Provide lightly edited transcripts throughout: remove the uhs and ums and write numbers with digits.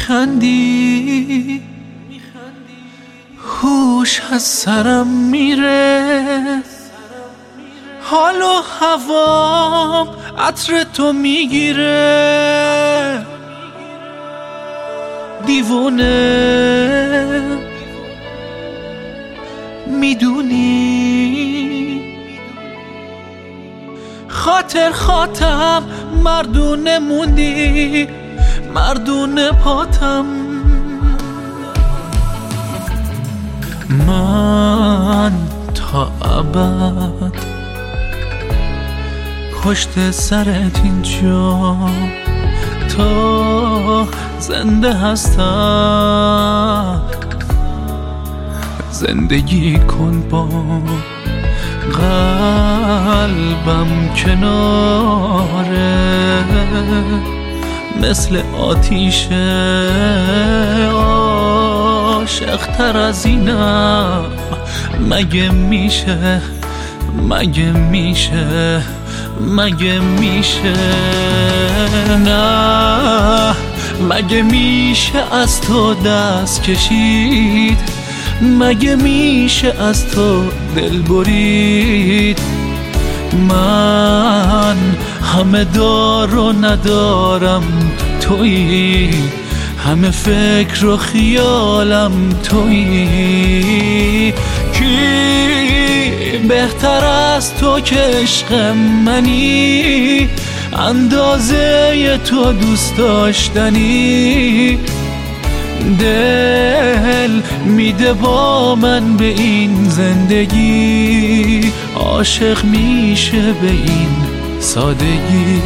میخندی هوش از سرم میره، حال و هوام عطر تو میگیره. دیوونه میدونی خاطر خاطم مردونه موندی، مردونه پاتم. من تا ابد پشت سرت اینجا تا زنده هستم. زندگی کن با قلبم کناره، مثل آتیشه عاشق‌تر از اینم. مگه میشه، مگه میشه، مگه میشه؟ نه مگه میشه از تو دست کشید؟ مگه میشه از تو دل برید؟ من همه دار و ندارم تویی، همه فکر و خیالم تویی. کی بهتر از تو که عشق منی، اندازه تو دوست داشتنی. دل میده با من به این زندگی، عاشق میشه به این سادگی.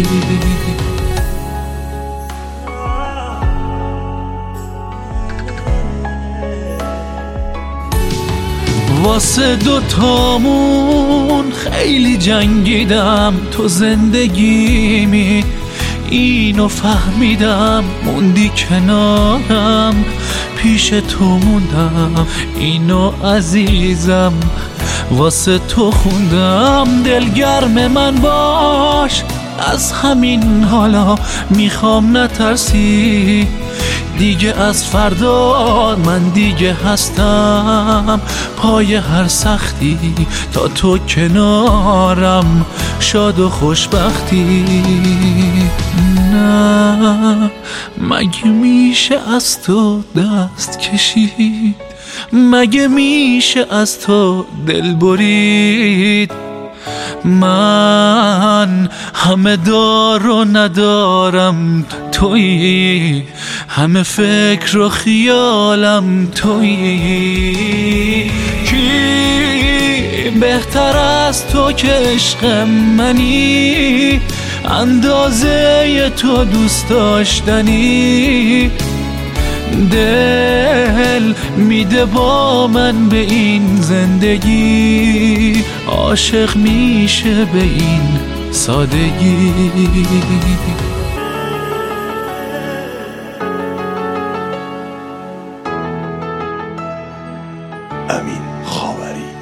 واسه دوتامون خیلی جنگیدم، تو زندگیمی اینو فهمیدم. موندی کنارم، پیش تو موندم، اینو عزیزم واسه تو خوندم. دلگرم من باش، از همین حالا میخوام نترسی دیگه. از فردا من دیگه هستم پای هر سختی، تا تو کنارم شاد و خوشبختی. نه مگه میشه از تو دست کشید؟ مگه میشه از تو دل برید؟ من همه دار و ندارم تویی، همه فکر و خیالم تویی. کی بهتر از تو که عشق منی، اندازه تو دوست داشتنی. دل میده با من به این زندگی، عاشق میشه به این سادگی. امین خاوری.